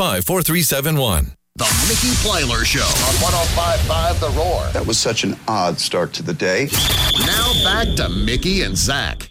855-4371. The Mickey Plyler Show on 105.5 The Roar. That was such an odd start to the day. Now back to Mickey and Zach.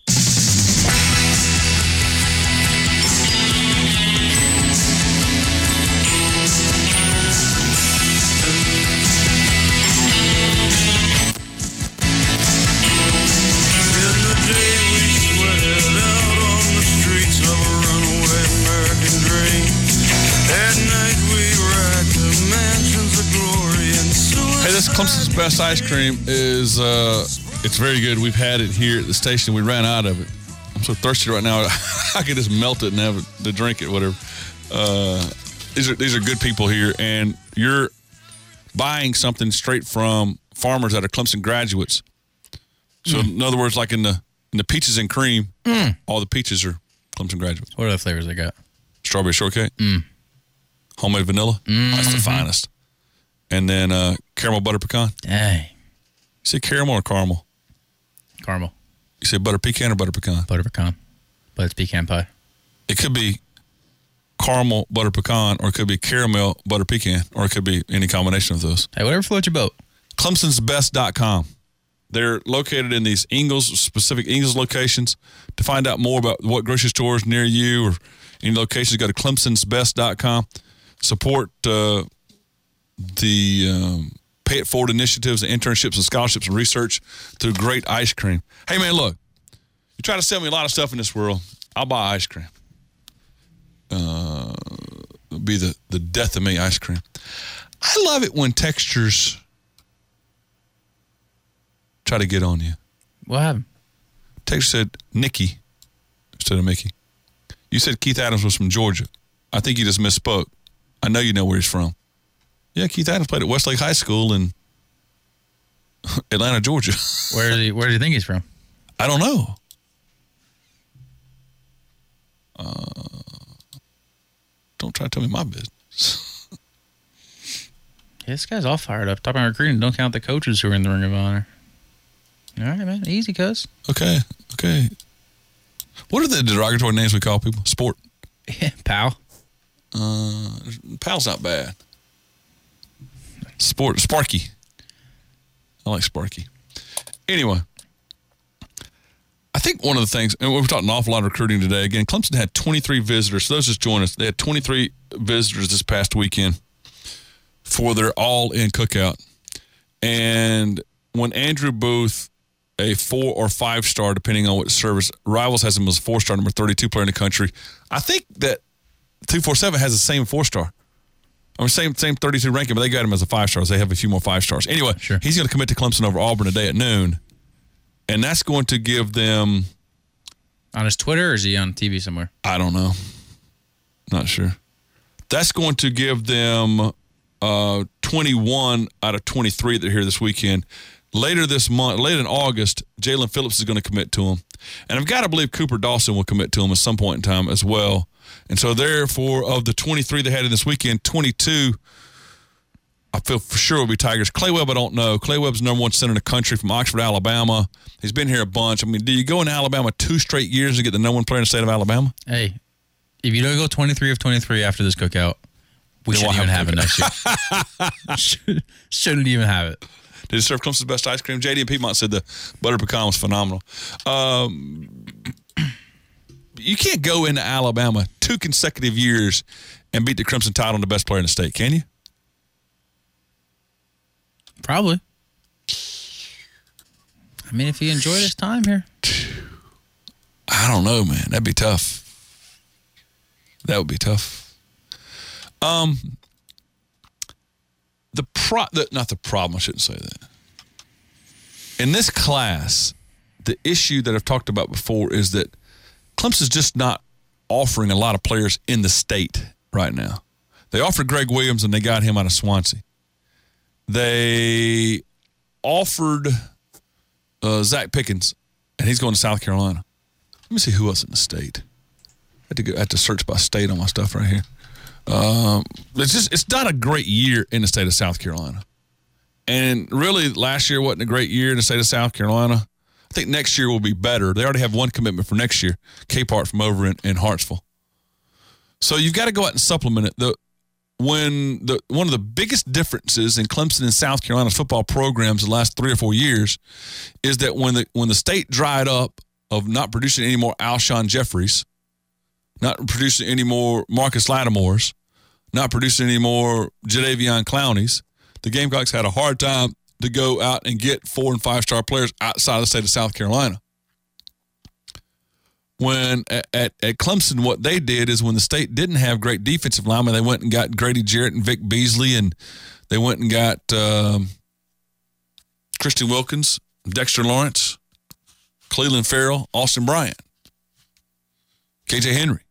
Clemson's best ice cream is, it's very good. We've had it here at the station. We ran out of it. I'm so thirsty right now. I could just melt it and have it to drink it, whatever. These are good people here, and you're buying something straight from farmers that are Clemson graduates. So in other words, like in the peaches and cream, all the peaches are Clemson graduates. What other flavors they got? Strawberry shortcake, homemade vanilla. That's the finest. And then caramel butter pecan. Dang. You say caramel or caramel? Caramel. You say butter pecan or butter pecan? Butter pecan. But it's pecan pie. It could be caramel butter pecan, or it could be caramel butter pecan, or it could be any combination of those. Hey, whatever floats your boat. ClemsonsBest.com. They're located in these specific Ingalls locations. To find out more about what grocery stores near you or any locations, go to ClemsonsBest.com. Support the Pay It Forward initiatives, the internships and scholarships and research through great ice cream. Hey, man, look, you try to sell me a lot of stuff in this world, I'll buy ice cream. It'll be the death of me, ice cream. I love it when textures try to get on you. What happened? Texture said Nikki instead of Mickey. You said Keith Adams was from Georgia. I think you just misspoke. I know you know where he's from. Yeah, Keith Adams played at Westlake High School in Atlanta, Georgia. Where do you think he's from? I don't know. Don't try to tell me my business. Yeah, this guy's all fired up. Talking about recruiting, don't count the coaches who are in the Ring of Honor. All right, man. Easy, cuz. Okay. What are the derogatory names we call people? Sport. Pal. Pal's not bad. Sport. Sparky. I like Sparky. Anyway, I think one of the things, and we've talked an awful lot of recruiting today. Again, Clemson had 23 visitors. So those just joined us. They had 23 visitors this past weekend for their all-in cookout. And when Andrew Booth, a 4 or 5 star, depending on what service, Rivals has him as a 4-star, number 32 player in the country. I think that 247 has the same 4-star. I mean, same 32 ranking, but they got him as a 5-star. So they have a few more 5 stars. Anyway, sure. He's going to commit to Clemson over Auburn today at noon. And that's going to give them... On his Twitter, or is he on TV somewhere? I don't know. Not sure. That's going to give them 21 out of 23 that are here this weekend. Later this month, late in August, Jalen Phillips is going to commit to him. And I've got to believe Cooper Dawson will commit to him at some point in time as well. And so therefore, of the 23 they had in this weekend, 22, I feel for sure will be Tigers. Clay Webb, I don't know. Clay Webb's number 1 center in the country from Oxford, Alabama. He's been here a bunch. I mean, do you go in Alabama 2 straight years and get the number 1 player in the state of Alabama? Hey, if you don't go 23 of 23 after this cookout, we shouldn't even have it next year. Shouldn't even have it. Did it serve Clemson's best ice cream? JD and Piedmont said the butter pecan was phenomenal. You can't go into Alabama 2 consecutive years and beat the Crimson Tide on the best player in the state, can you? Probably. I mean, if he enjoyed his time here. I don't know, man. That'd be tough. That would be tough. Not the problem, I shouldn't say that. In this class, the issue that I've talked about before is that Clemson's just not offering a lot of players in the state right now. They offered Greg Williams, and they got him out of Swansea. They offered Zach Pickens, and he's going to South Carolina. Let me see who else in the state. I had to search by state on my stuff right here. It's not a great year in the state of South Carolina. And really, last year wasn't a great year in the state of South Carolina. I think next year will be better. They already have one commitment for next year, Capehart from over in Hartsville. So you've got to go out and supplement it. one of the biggest differences in Clemson and South Carolina's football programs the last 3 or 4 years is that when the state dried up of not producing any more Alshon Jeffries, not producing any more Marcus Lattimores, not producing any more Jadeveon Clowneys, the Gamecocks had a hard time to go out and get 4- and 5-star players outside of the state of South Carolina. When at Clemson, what they did is when the state didn't have great defensive linemen, they went and got Grady Jarrett and Vic Beasley, and they went and got Christian Wilkins, Dexter Lawrence, Cleveland Farrell, Austin Bryant, KJ Henry.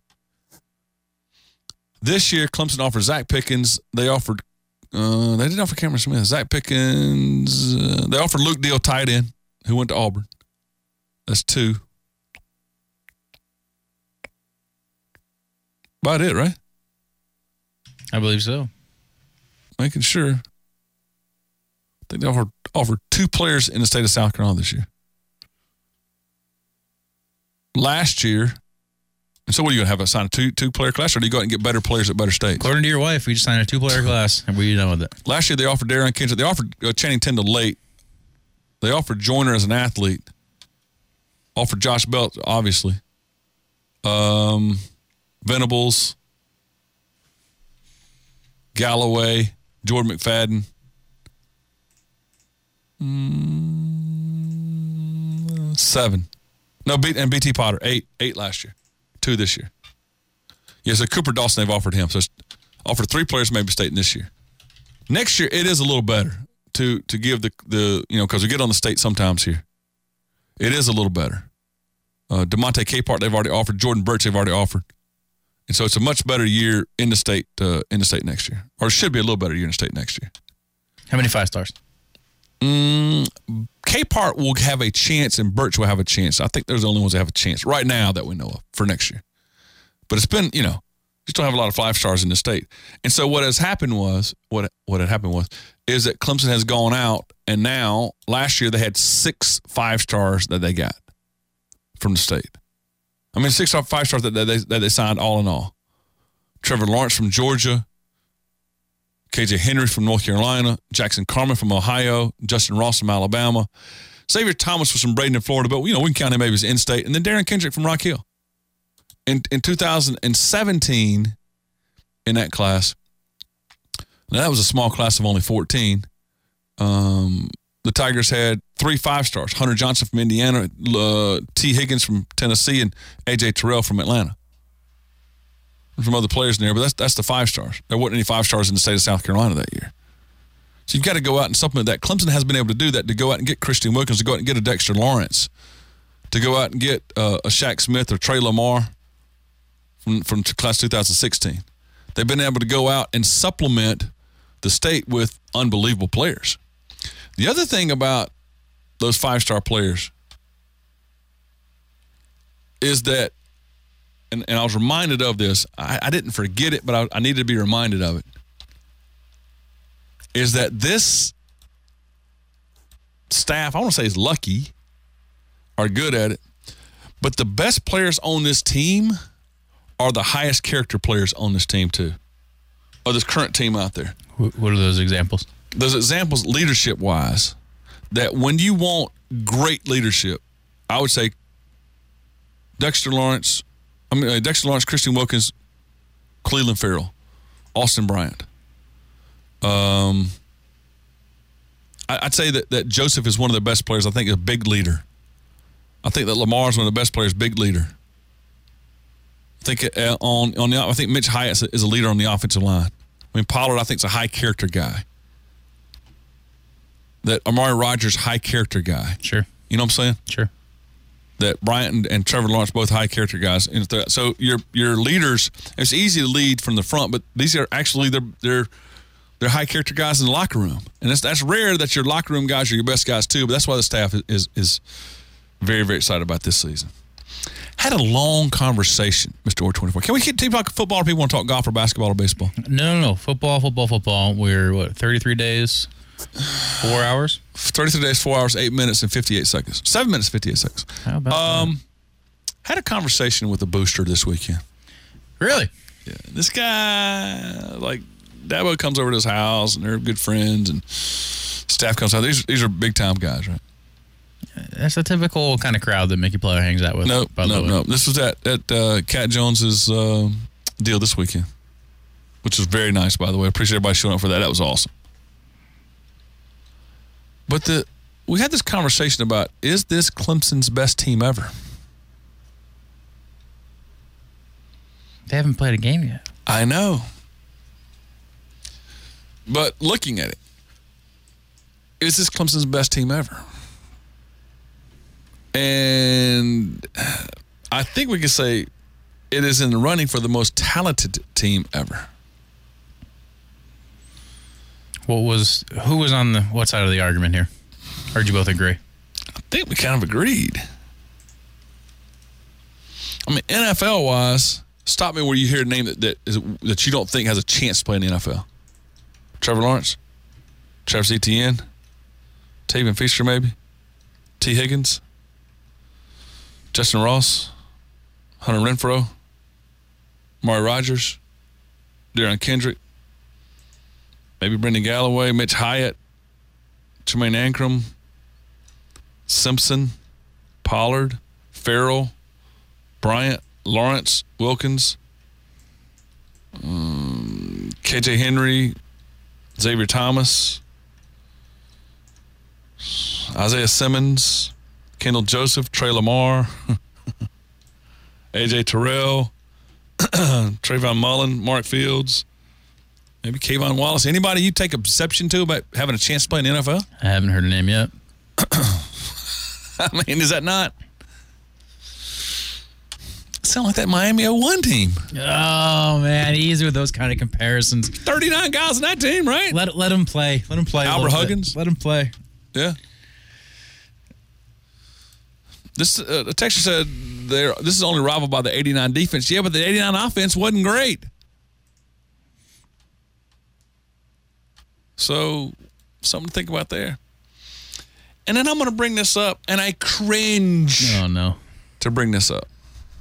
This year, Clemson offered Zach Pickens. They offered, they didn't offer Cameron Smith. Zach Pickens. They offered Luke Deal, tight end, who went to Auburn. That's 2. About it, right? I believe so. Making sure. I think they offered 2 players in the state of South Carolina this year. Last year, and so what are you going to have? Sign a two-player class, or do you go out and get better players at better states? According to your wife, we just signed a 2-player class, and we're done with it. Last year, they offered Darren Kendrick. They offered Channing Tindall late. They offered Joyner as an athlete. Offered Josh Belt, obviously. Venables, Galloway, Jordan McFadden. 7. No, and BT Potter, 8 last year. 2 this year. Yeah, so Cooper Dawson, they've offered him. So it's offered 3 players, maybe State this year. Next year, it is a little better to give the because we get on the state sometimes here. It is a little better. DeMonte Capehart, they've already offered. Jordan Birch, they've already offered. And so it's a much better year in the state next year. Or it should be a little better year in the state next year. How many 5-stars? Capehart will have a chance and Birch will have a chance. I think they're the only ones that have a chance right now that we know of for next year. But it's been, you just don't have a lot of 5-stars in the state. And so what had happened was is that Clemson has gone out, and now last year they had 6 5-stars that they got from the state. I mean, 6 5-stars that they signed all in all. Trevor Lawrence from Georgia, KJ Henry from North Carolina, Jackson Carman from Ohio, Justin Ross from Alabama, Xavier Thomas was from Bradenton, Florida, but we can count him maybe as in-state, and then Darren Kendrick from Rock Hill. In 2017, in that class, now that was a small class of only 14. The Tigers had 3 5-stars: Hunter Johnson from Indiana, T. Higgins from Tennessee, and A.J. Terrell from Atlanta. And from other players in there, but that's the 5-stars. There wasn't any 5-stars in the state of South Carolina that year. So you've got to go out and supplement that. Clemson has been able to do that, to go out and get Christian Wilkins, to go out and get a Dexter Lawrence, to go out and get a Shaq Smith or Trey Lamar from class 2016. They've been able to go out and supplement the state with unbelievable players. The other thing about those 5-star players is that, and I was reminded of this, I didn't forget it, but I needed to be reminded of it, is that this staff, I want to say is lucky, are good at it, but the best players on this team are the highest character players on this team too, or this current team out there. What are those examples? Those examples, leadership-wise, that when you want great leadership, I would say Dexter Lawrence, Christian Wilkins, Cleveland Farrell, Austin Bryant. I'd say that Joseph is one of the best players. I think a big leader. I think that Lamar is one of the best players, big leader. I think I think Mitch Hyatt is a leader on the offensive line. I mean, Pollard, I think, is a high character guy. That Amari Rogers, high character guy. Sure. You know what I'm saying? Sure. That Bryant and Trevor Lawrence, both high character guys. And so your leaders, it's easy to lead from the front, but these are actually they're high character guys in the locker room, and that's rare that your locker room guys are your best guys too. But that's why the staff is very, very excited about this season. Had a long conversation, Mr. Or24. Can we keep talking football, or people want to talk golf or basketball or baseball? No. Football. We're 33 days, 4 hours? 33 days, 4 hours, 8 minutes, and 58 seconds. 7 minutes, 58 seconds. How about that? Had a conversation with a booster this weekend. Really? Yeah. This guy, like Dabo comes over to his house, and they're good friends, and staff comes out. These are big time guys, right? That's a typical kind of crowd that Mickey Plyer hangs out with. No. This was at Cat Jones's deal this weekend, which was very nice, by the way. I appreciate everybody showing up for that. That was awesome. But we had this conversation about, is this Clemson's best team ever? They haven't played a game yet. I know. But looking at it, is this Clemson's best team ever? And I think we can say it is in the running for the most talented team ever. Who was on what side of the argument here? Or did you both agree? I think we kind of agreed. I mean, NFL-wise, stop me where you hear a name that you don't think has a chance to play in the NFL. Trevor Lawrence, Travis Etienne, Taven Feaster maybe, T. Higgins, Justin Ross, Hunter Renfrow, Amari Rodgers, Darren Kendrick, maybe Brendan Galloway, Mitch Hyatt, Jermaine Ancrum, Simpson, Pollard, Farrell, Bryant, Lawrence, Wilkins, KJ Henry, Xavier Thomas, Isaiah Simmons, Kendall Joseph, Trey Lamar, AJ Terrell, Trayvon Mullen, Mark Fields, maybe Kayvon Wallace. Anybody you take exception to about having a chance to play in the NFL? I haven't heard a name yet. I mean, is that not sound like that Miami 01 team? Oh man, easy with those kind of comparisons. 39 guys on that team, right? Let him play. Let him play. Albert Huggins. Let him play. Yeah. This the Texas said this is only rivaled by the 89 defense. Yeah, but the 89 offense wasn't great. So something to think about there. And then I'm going to bring this up, and I cringe to bring this up.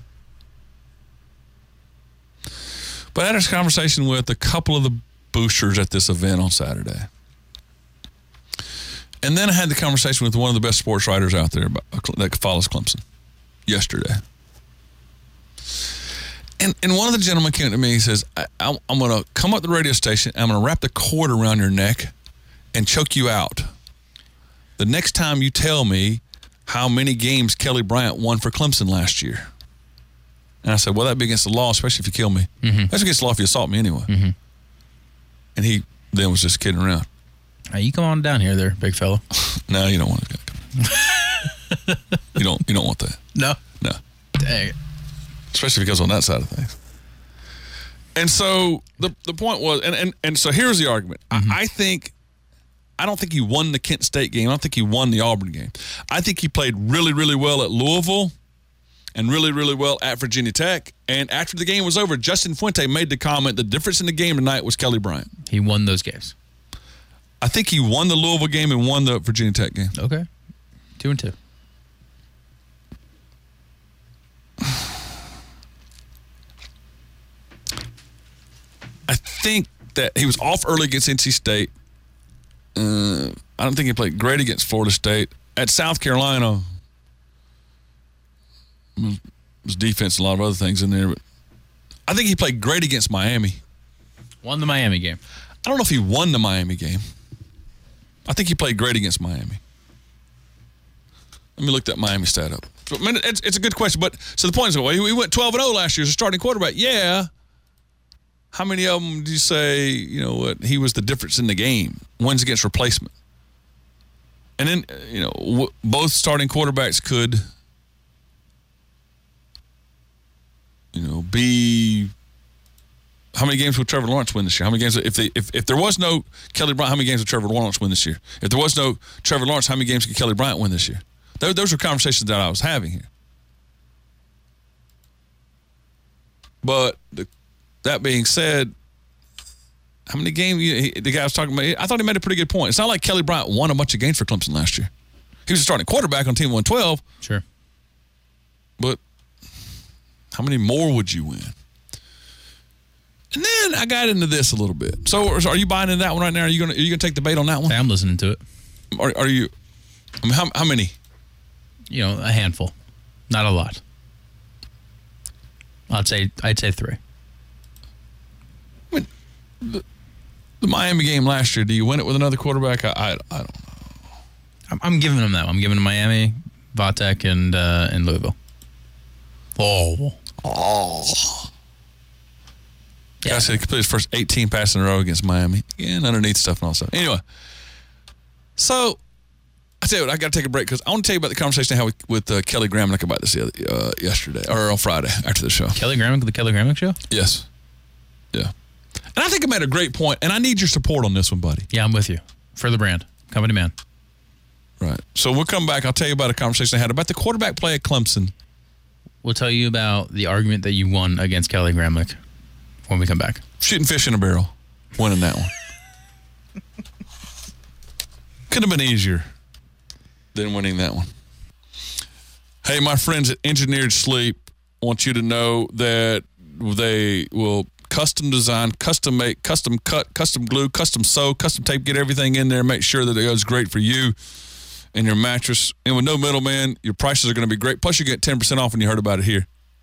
But I had a conversation with a couple of the boosters at this event on Saturday. And then I had the conversation with one of the best sports writers out there that follows Clemson yesterday. And one of the gentlemen came to me, he says, I'm going to come up to the radio station, I'm going to wrap the cord around your neck and choke you out the next time you tell me how many games Kelly Bryant won for Clemson last year. And I said, well, that'd be against the law, especially if you kill me. Mm-hmm. That's against the law if you assault me anyway. Mm-hmm. And he then was just kidding around. Hey, you come on down here there, big fella. No, you don't want to come. You don't want that. No? No. Dang it. Especially if it goes on that side of things. And so the point was, and so here's the argument. Mm-hmm. I don't think he won the Kent State game. I don't think he won the Auburn game. I think he played really, really well at Louisville and really, really well at Virginia Tech. And after the game was over, Justin Fuente made the comment, the difference in the game tonight was Kelly Bryant. He won those games. I think he won the Louisville game and won the Virginia Tech game. Okay. 2-2. I think that he was off early against NC State. I don't think he played great against Florida State. At South Carolina, was defense and a lot of other things in there. But I think he played great against Miami. Won the Miami game. I don't know if he won the Miami game. I think he played great against Miami. Let me look that Miami stat up. I mean, it's a good question. But so the point is, well, he went 12-0 last year as a starting quarterback. Yeah. How many of them do you say, he was the difference in the game? Wins against replacement. And then, both starting quarterbacks could, be. How many games would Trevor Lawrence win this year? How many games, if there was no Kelly Bryant, how many games would Trevor Lawrence win this year? If there was no Trevor Lawrence, how many games could Kelly Bryant win this year? Those are conversations that I was having here. But that being said, how many games the guy was talking about? I thought he made a pretty good point. It's not like Kelly Bryant won a bunch of games for Clemson last year. He was a starting quarterback on Team 112. Sure. But how many more would you win? And then I got into this a little bit. So are you buying into that one right now? Are you gonna take the bait on that one? I'm listening to it. Are you? I mean, how many? A handful, not a lot. I'd say 3. I mean, the Miami game last year. Do you win it with another quarterback? I don't know. I'm giving them that one. I'm giving them Miami, Vatek, and Louisville. Oh. Yeah, I said he completed his first 18 passes in a row against Miami. Again, underneath stuff and all stuff. Anyway, so I tell you what, I got to take a break because I want to tell you about the conversation I had with Kelly Gramlich about this yesterday or on Friday after the show. Kelly Gramlich, the Kelly Gramlich show? Yes. Yeah. And I think I made a great point, and I need your support on this one, buddy. Yeah, I'm with you. For the brand. Company man. Right. So we'll come back. I'll tell you about a conversation I had about the quarterback play at Clemson. We'll tell you about the argument that you won against Kelly Gramlich when we come back. Shooting fish in a barrel. Winning that one. Could have been easier than winning that one. Hey, my friends at Engineered Sleep want you to know that they will custom design, custom make, custom cut, custom glue, custom sew, custom tape, get everything in there, make sure that it goes great for you and your mattress. And with no middleman, your prices are going to be great. Plus, you get 10% off when you heard about it here.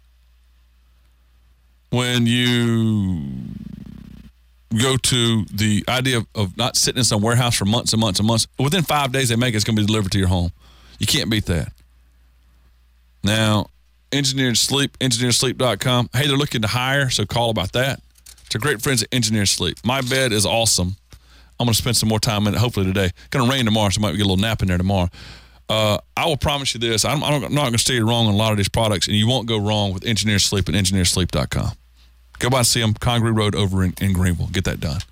When you go to the idea of not sitting in some warehouse for months and months and months, within 5 days they make it, it's going to be delivered to your home. You can't beat that. Now, Engineered Sleep, engineersleep.com. Hey, they're looking to hire, so call about that. To great friends at Engineered Sleep. My bed is awesome. I'm going to spend some more time in it, hopefully today. Going to rain tomorrow, so I might get a little nap in there tomorrow. I will promise you this. I'm not going to steer you wrong on a lot of these products, and you won't go wrong with Engineered Sleep at engineersleep.com. Go by and see them, Congreve Road over in Greenville. Get that done.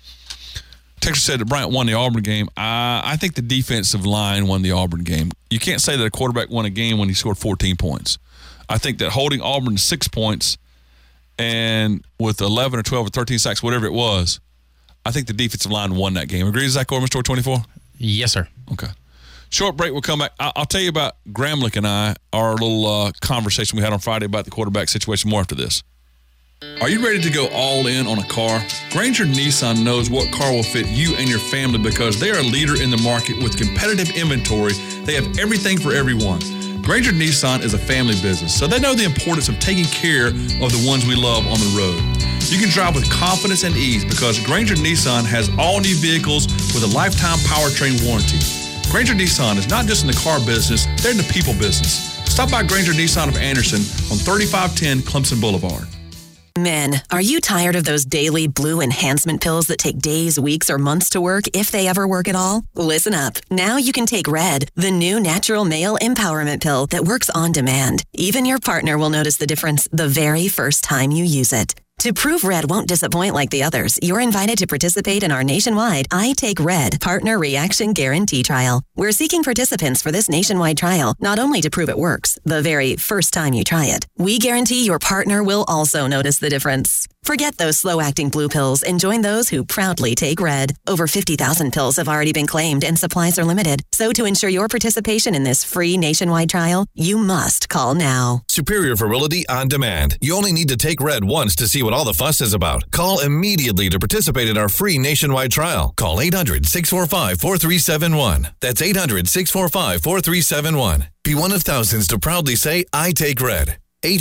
Texas said that Bryant won the Auburn game. I think the defensive line won the Auburn game. You can't say that a quarterback won a game when he scored 14 points. I think that holding Auburn to 6 points and with 11 or 12 or 13 sacks, whatever it was, I think the defensive line won that game. Agree, Zach Orman, Store 24? Yes, sir. Okay. Short break. We'll come back. I'll tell you about Gramlich and our little conversation we had on Friday about the quarterback situation more after this. Are you ready to go all in on a car? Granger Nissan knows what car will fit you and your family because they are a leader in the market with competitive inventory. They have everything for everyone. Granger Nissan is a family business, so they know the importance of taking care of the ones we love on the road. You can drive with confidence and ease because Granger Nissan has all new vehicles with a lifetime powertrain warranty. Granger Nissan is not just in the car business, they're in the people business. Stop by Granger Nissan of Anderson on 3510 Clemson Boulevard. Men, are you tired of those daily blue enhancement pills that take days, weeks, or months to work, if they ever work at all? Listen up. Now you can take Red, the new natural male empowerment pill that works on demand. Even your partner will notice the difference the very first time you use it. To prove Red won't disappoint like the others, you're invited to participate in our nationwide I Take Red Partner Reaction Guarantee Trial. We're seeking participants for this nationwide trial, not only to prove it works, the very first time you try it. We guarantee your partner will also notice the difference. Forget those slow-acting blue pills and join those who proudly take Red. Over 50,000 pills have already been claimed and supplies are limited. So to ensure your participation in this free nationwide trial, you must call now. Superior Virility on Demand. You only need to take Red once to see what all the fuss is about. Call immediately to participate in our free nationwide trial. Call 800-645-4371. That's 800-645-4371. Be one of thousands to proudly say, I take Red.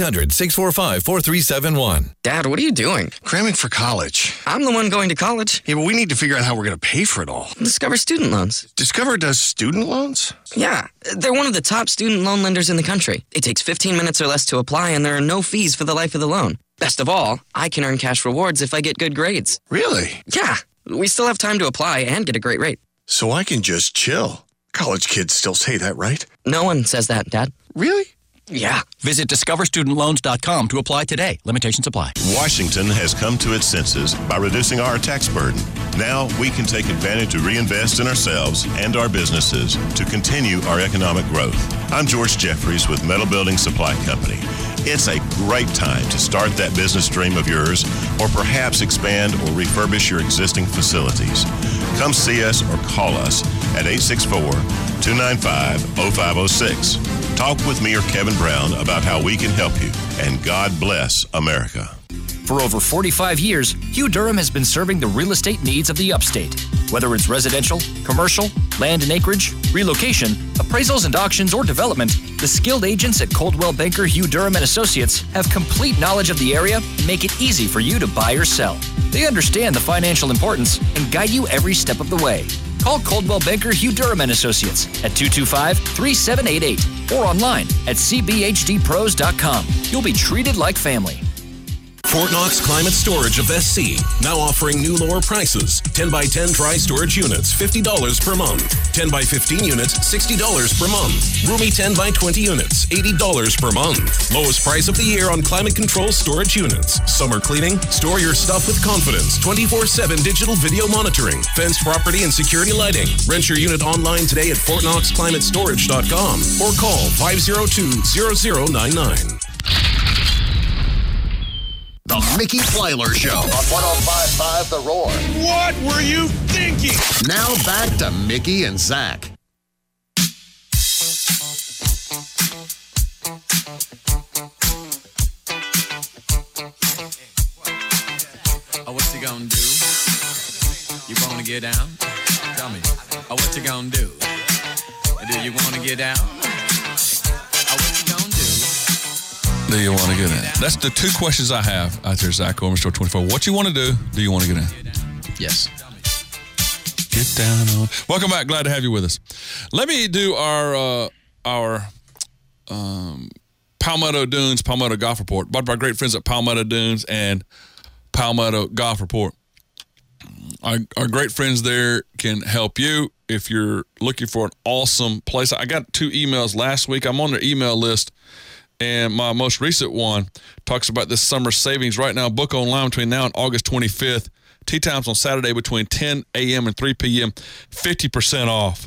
800-645-4371. Dad, what are you doing? Cramming for college. I'm the one going to college. Yeah, but we need to figure out how we're going to pay for it all. Discover Student Loans. Discover does student loans? Yeah, they're one of the top student loan lenders in the country. It takes 15 minutes or less to apply, and there are no fees for the life of the loan. Best of all, I can earn cash rewards if I get good grades. Really? Yeah, we still have time to apply and get a great rate. So I can just chill. College kids still say that, right? No one says that, Dad. Really? Yeah. Visit discoverstudentloans.com to apply today. Limitations apply. Washington has come to its senses by reducing our tax burden. Now we can take advantage to reinvest in ourselves and our businesses to continue our economic growth. I'm George Jeffries with Metal Building Supply Company. It's a great time to start that business dream of yours or perhaps expand or refurbish your existing facilities. Come see us or call us at 864-295-0506. Talk with me or Kevin Brown about how we can help you, and God bless America. For over 45 years, Hugh Durham has been serving the real estate needs of the upstate. Whether it's residential, commercial, land and acreage, relocation, appraisals and auctions, or development, the skilled agents at Coldwell Banker Hugh Durham & Associates have complete knowledge of the area and make it easy for you to buy or sell. They understand the financial importance and guide you every step of the way. Call Coldwell Banker Hugh Durham & Associates at 225-3788 or online at cbhdpros.com. You'll be treated like family. Fort Knox Climate Storage of SC, now offering new lower prices. 10x10 dry storage units, $50 per month. 10x15 units, $60 per month. Roomy 10x20 units, $80 per month. Lowest price of the year on climate control storage units. Summer cleaning, store your stuff with confidence. 24/7 digital video monitoring. Fenced property and security lighting. Rent your unit online today at FortKnoxClimateStorage.com or call 502-0099. The Mickey Plyler Show on 105.5 The Roar. What were you thinking? Now back to Mickey and Zach. Oh, what you gonna do? You wanna get down? Tell me. Oh, what you gonna do? Do you wanna get down? Oh, what you gonna do? Do you want to get in? That's the two questions I have out there, Zach Orman, Store 24. What you want to do? Do you want to get in? Yes. Get down on. Welcome back. Glad to have you with us. Let me do our Palmetto Dunes, Palmetto Golf Report. Brought by our great friends at Palmetto Dunes and Palmetto Golf Report. Our great friends there can help you if you're looking for an awesome place. I got 2 emails last week. I'm on their email list. And my most recent one talks about this summer savings right now. Book online between now and August 25th. Tee times on Saturday between 10 a.m. and 3 p.m. 50% off.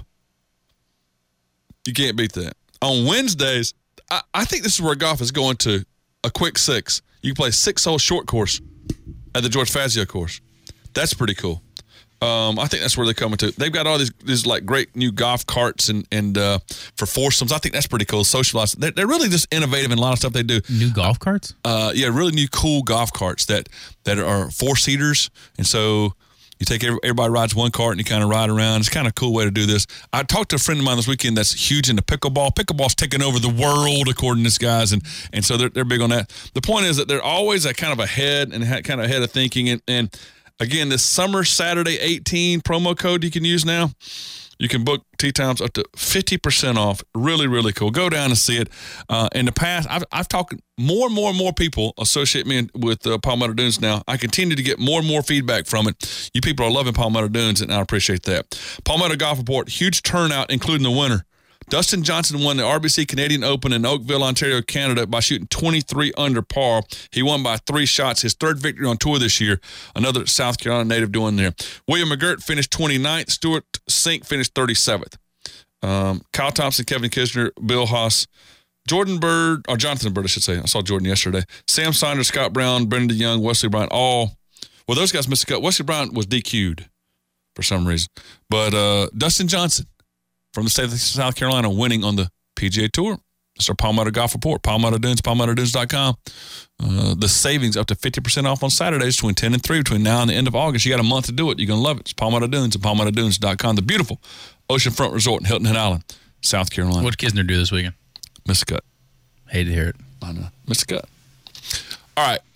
You can't beat that. On Wednesdays, I think this is where golf is going to a quick 6. You can play 6-hole short course at the George Fazio course. That's pretty cool. I think that's where they're coming to. They've got all these like great new golf carts and for foursomes. I think that's pretty cool. Socialize. They're really just innovative in a lot of stuff they do. New golf carts? Yeah, really new cool golf carts that are 4-seaters. And so you take everybody rides one cart and you kind of ride around. It's kind of a cool way to do this. I talked to a friend of mine this weekend that's huge into pickleball. Pickleball's taking over the world according to this guys, and so they're big on that. The point is that they're always kind of ahead of thinking and again, this summer Saturday 18 promo code you can use now. You can book tee times up to 50% off. Really, really cool. Go down and see it. In the past, I've talked more and more people associate me with Palmetto Dunes now. I continue to get more and more feedback from it. You people are loving Palmetto Dunes, and I appreciate that. Palmetto Golf Report, huge turnout, including the winner. Dustin Johnson won the RBC Canadian Open in Oakville, Ontario, Canada by shooting 23 under par. He won by 3 shots, his 3rd victory on tour this year. Another South Carolina native doing there. William McGirt finished 29th. Stuart Sink finished 37th. Kyle Thompson, Kevin Kisner, Bill Haas, Jordan Bird, or Jonathan Bird, I should say. I saw Jordan yesterday. Sam Saunders, Scott Brown, Brendan DeYoung, Wesley Bryant, those guys missed a cut. Wesley Bryant was DQ'd for some reason. But Dustin Johnson from the state of South Carolina winning on the PGA Tour. That's our Palmetto Golf Report. Palmetto Dunes, PalmettoDunes.com. The savings up to 50% off on Saturdays between 10 and 3 between now and the end of August. You got a month to do it. You're going to love it. It's Palmetto Dunes and PalmettoDunes.com. The beautiful Oceanfront Resort in Hilton Head Island, South Carolina. What did Kisner do this weekend? Missed a cut. Hate to hear it. I know. Missed a cut. All right.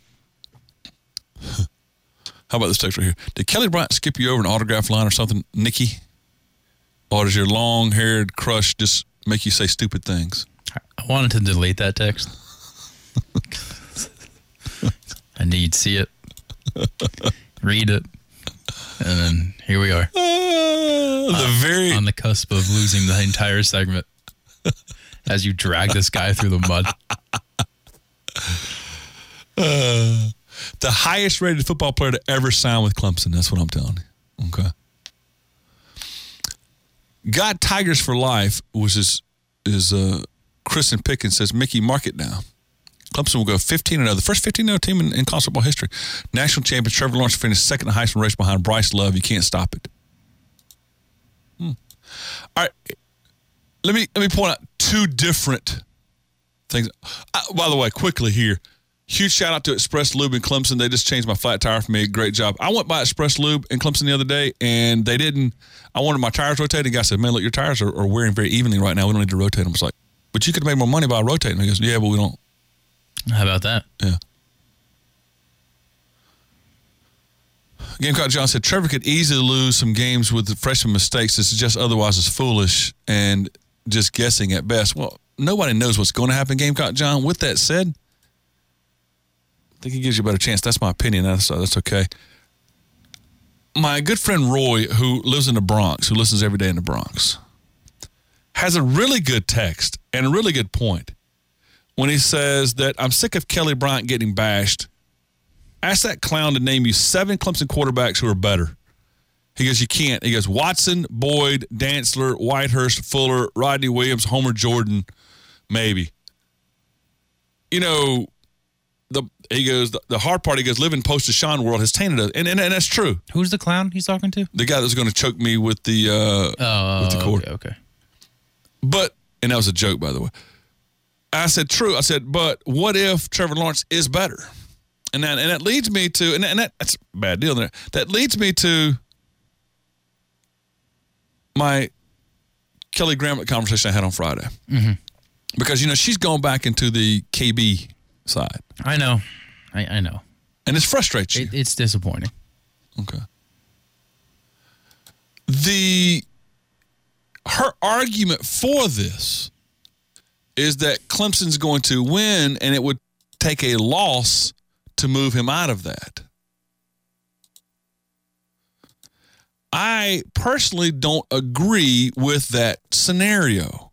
How about this text right here? Did Kelly Bryant skip you over an autograph line or something, Nikki? Or does your long-haired crush just make you say stupid things? I wanted to delete that text. I need to see it, read it, and then here we are. On the cusp of losing the entire segment as you drag this guy through the mud. The highest rated football player to ever sign with Clemson. That's what I'm telling you. Okay. Got Tigers for life was Kristen Pickens says, Mickey, mark it down. Clemson will go 15-0, the first 15-0 team in college football history. National champion Trevor Lawrence finished second in the Heisman race behind Bryce Love. You can't stop it. All right, let me point out 2 different things. By the way, quickly here, Huge shout out to Express Lube in Clemson. They just changed my flat tire for me. Great job. I went by Express Lube in Clemson the other day, and they didn't. I wanted my tires rotated. The guy said, "Man, look, your tires are wearing very evenly right now. We don't need to rotate them." I was like, "But you could have made more money by rotating." He goes, "Yeah, but we don't." How about that? Yeah. Gamecock John said, Trevor could easily lose some games with the freshman mistakes to suggest otherwise is foolish and just guessing at best. Well, nobody knows what's going to happen, Gamecock John. With that said, I think he gives you a better chance. That's my opinion. That's okay. My good friend Roy, who lives in the Bronx, who listens every day in the Bronx, has a really good text and a really good point when he says that I'm sick of Kelly Bryant getting bashed. Ask that clown to name you 7 Clemson quarterbacks who are better. He goes, you can't. He goes, Watson, Boyd, Dantzler, Whitehurst, Fuller, Rodney Williams, Homer Jordan, maybe. You know, he goes, the hard part, he goes, living post-Deshaun world has tainted us. And that's true. Who's the clown he's talking to? The guy that's going to choke me with the cord. Okay. But, and that was a joke, by the way. I said, true. I said, but what if Trevor Lawrence is better? And that leads me to, and that's a bad deal there. That leads me to my Kelly Gramlett conversation I had on Friday. Mm-hmm. Because, she's going back into the KB side. I know. I know. And it frustrates you. It's disappointing. Okay. Her argument for this is that Clemson's going to win and it would take a loss to move him out of that. I personally don't agree with that scenario.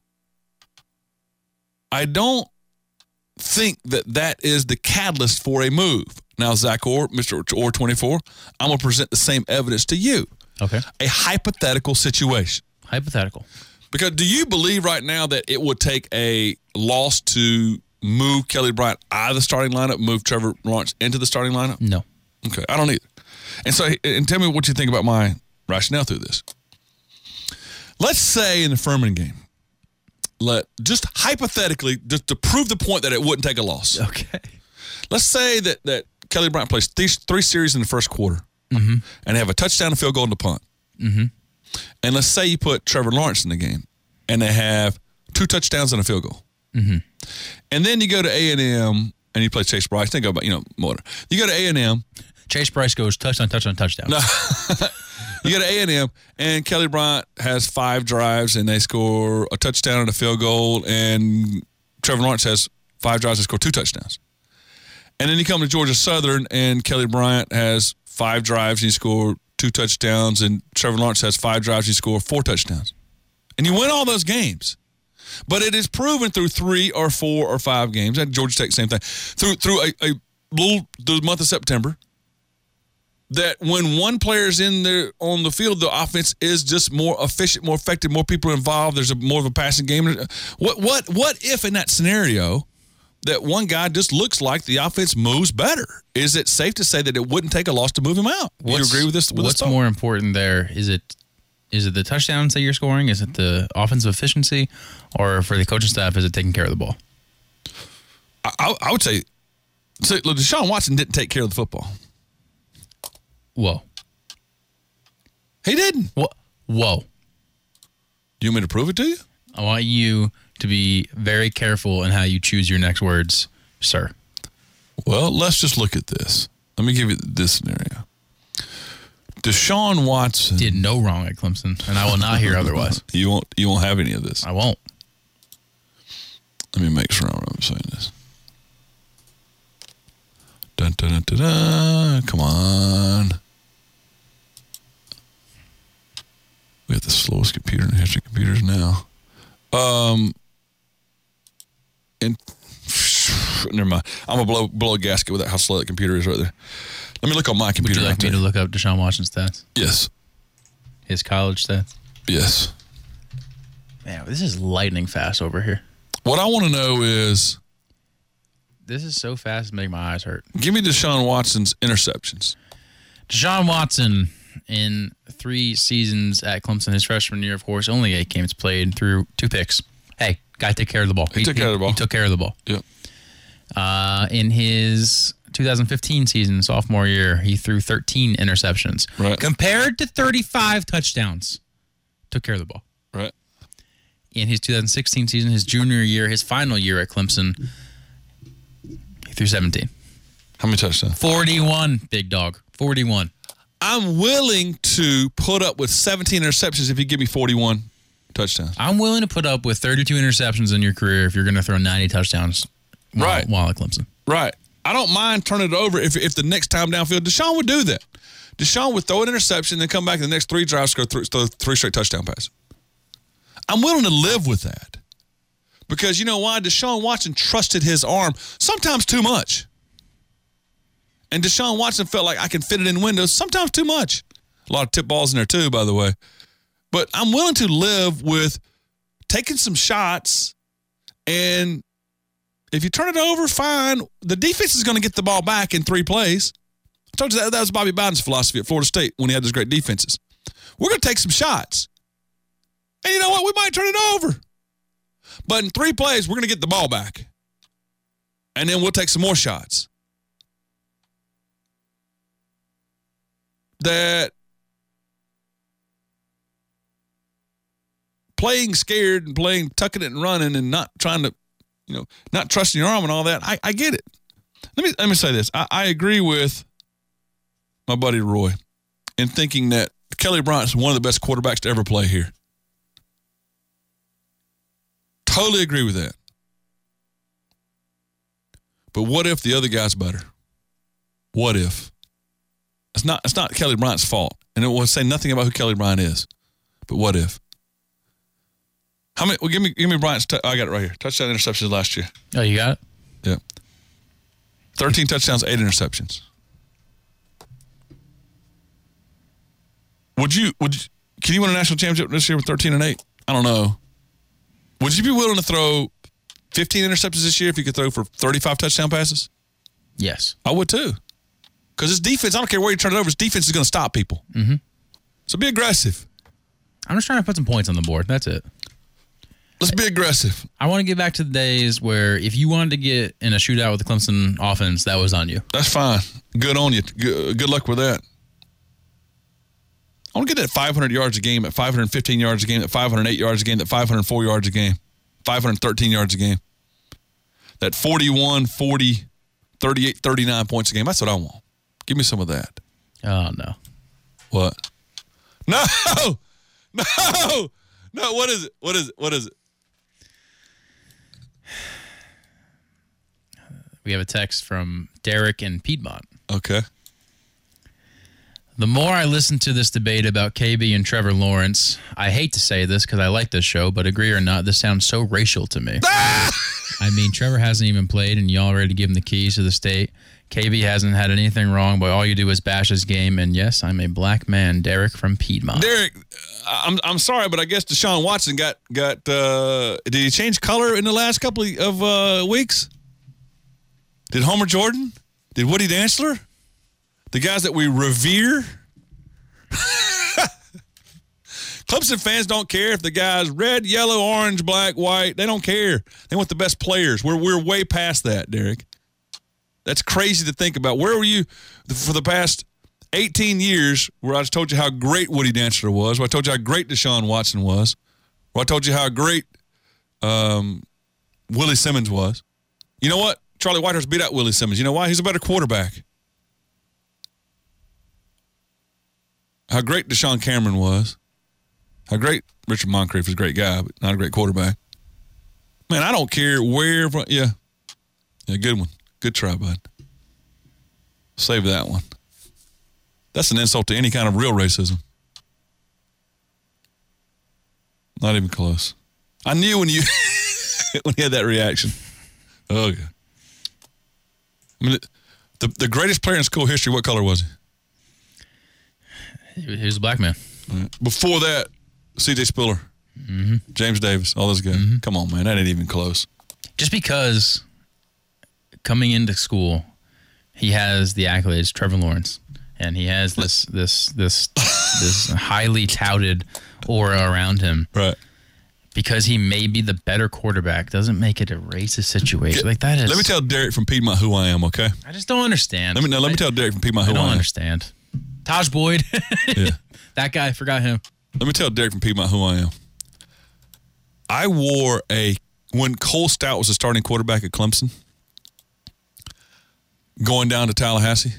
I don't think that is the catalyst for a move. Now, Zach Orr, Mr. Orr 24, I'm going to present the same evidence to you. Okay. A hypothetical situation. Hypothetical. Because do you believe right now that it would take a loss to move Kelly Bryant out of the starting lineup, move Trevor Lawrence into the starting lineup? No. Okay, I don't either. And so, and tell me what you think about my rationale through this. Let's say in the Furman game, just hypothetically, just to prove the point that it wouldn't take a loss. Okay. Let's say that Kelly Bryant plays three series in the first quarter, mm-hmm. and they have a touchdown, a field goal, and a punt. Mm-hmm. And let's say you put Trevor Lawrence in the game, and they have 2 touchdowns and a field goal. Mm-hmm. And then you go to A&M, and you play Chase Bryce. Think about, more. You go to A&M. Chase Bryce goes touchdown. No. You go to A&M, and Kelly Bryant has 5 drives, and they score a touchdown and a field goal, and Trevor Lawrence has 5 drives and score 2 touchdowns. And then you come to Georgia Southern, and Kelly Bryant has 5 drives, and he scored 2 touchdowns, and Trevor Lawrence has 5 drives, and he scored 4 touchdowns. And you win all those games. But it is proven through 3 or 4 or 5 games, and Georgia Tech, same thing, through the month of September, that when one player is in there on the field, the offense is just more efficient, more effective, more people involved. There's more of a passing game. What if in that scenario that one guy just looks like the offense moves better? Is it safe to say that it wouldn't take a loss to move him out? Do you agree with this? What's more important there? Is it the touchdowns that you're scoring? Is it the offensive efficiency? Or for the coaching staff, is it taking care of the ball? I would say Deshaun Watson didn't take care of the football. Whoa. He didn't. Whoa. Do you want me to prove it to you? I want you to be very careful in how you choose your next words, sir. Well, let's just look at this. Let me give you this scenario. Deshaun Watson did no wrong at Clemson, and I will not hear otherwise. You won't have any of this. I won't. Let me make sure I'm saying this. Dun, dun, dun, dun, dun. Come on. We have the slowest computer in the history of computers now. And never mind. I'm gonna blow a gasket with that. How slow that computer is right there. Let me look on my computer. Would you like me to look up Deshaun Watson's stats? Yes. His college stats? Yes. Man, this is lightning fast over here. What I want to know is... This is so fast it's making my eyes hurt. Give me Deshaun Watson's interceptions. Deshaun Watson, in 3 seasons at Clemson, his freshman year, of course, only 8 games played, through 2 picks. Hey, guy took care of the ball. He took care of the ball. He took care of the ball. Yep. In his 2015 season, sophomore year, he threw 13 interceptions. Right. Compared to 35 touchdowns. Took care of the ball. Right. In his 2016 season, his junior year, his final year at Clemson, he threw 17. How many touchdowns? 41, big dog. 41. I'm willing to put up with 17 interceptions if you give me 41 touchdowns. I'm willing to put up with 32 interceptions in your career if you're going to throw 90 touchdowns while at Clemson. Right. I don't mind turning it over if the next time downfield, Deshaun would do that. Deshaun would throw an interception, then come back the next 3 drives, throw 3 straight touchdown passes. I'm willing to live with that. Because you know why? Deshaun Watson trusted his arm sometimes too much. And Deshaun Watson felt like I can fit it in windows, sometimes too much. A lot of tip balls in there too, by the way. But I'm willing to live with taking some shots, and if you turn it over, fine. The defense is going to get the ball back in 3 plays. I told you that was Bobby Bowden's philosophy at Florida State when he had those great defenses. We're going to take some shots. And you know what? We might turn it over. But in 3 plays, we're going to get the ball back. And then we'll take some more shots. That playing scared and playing, tucking it and running and not trying to, not trusting your arm and all that, I get it. Let me say this. I agree with my buddy Roy in thinking that Kelly Bryant is one of the best quarterbacks to ever play here. Totally agree with that. But what if the other guy's better? What if? It's not Kelly Bryant's fault. And it will say nothing about who Kelly Bryant is. But what if? How many? Well, give me Bryant's. I got it right here. Touchdown interceptions last year. Oh, you got it? Yeah. 13 touchdowns, 8 interceptions. Can you win a national championship this year with 13 and 8? I don't know. Would you be willing to throw 15 interceptions this year if you could throw for 35 touchdown passes? Yes. I would too. Because his defense, I don't care where you turn it over, his defense is going to stop people. Mm-hmm. So be aggressive. I'm just trying to put some points on the board. That's it. Let's be aggressive. I want to get back to the days where if you wanted to get in a shootout with the Clemson offense, that was on you. That's fine. Good on you. Good luck with that. I want to get at 500 yards a game, at 515 yards a game, at 508 yards a game, at 504 yards a game, 513 yards a game. That 41, 40, 38, 39 points a game. That's what I want. Give me some of that. Oh, no. What? No! No! No, what is it? What is it? What is it? We have a text from Derek in Piedmont. Okay. The more I listen to this debate about KB and Trevor Lawrence, I hate to say this because I like this show, but agree or not, this sounds so racial to me. I mean, Trevor hasn't even played, and you already give him the keys to the state. KB hasn't had anything wrong, but all you do is bash his game. And yes, I'm a black man, Derek from Piedmont. Derek, I'm sorry, but I guess Deshaun Watson got. Did he change color in the last couple of weeks? Did Homer Jordan? Did Woody Dantzler? The guys that we revere? Clemson fans don't care if the guy's red, yellow, orange, black, white. They don't care. They want the best players. We're way past that, Derek. That's crazy to think about. Where were you for the past 18 years where I just told you how great Woody Dantzler was, where I told you how great Deshaun Watson was, where I told you how great Willie Simmons was? You know what? Charlie Whitehurst beat out Willie Simmons. You know why? He's a better quarterback. How great Deshaun Cameron was. How great Richard Moncrief is a great guy, but not a great quarterback. Man, I don't care where. Yeah, good one. Good try, bud. Save that one. That's an insult to any kind of real racism. Not even close. I knew when you when you had that reaction. Oh, God. I mean, the greatest player in school history, what color was he? He was a black man. Right. Before that, C.J. Spiller, James Davis, all those guys. Mm-hmm. Come on, man. That ain't even close. Just because coming into school, he has the accolades, Trevor Lawrence, and he has this highly touted aura around him. Right. because he may be the better quarterback doesn't make it a racist situation. Like that is. Let me tell Derek from Piedmont who I am, okay? I just don't understand. Let me tell Derek from Piedmont who I am. I don't understand. Taj Boyd. Yeah. That guy, I forgot him. Let me tell Derek from Piedmont who I am. I wore when Cole Stout was the starting quarterback at Clemson, going down to Tallahassee,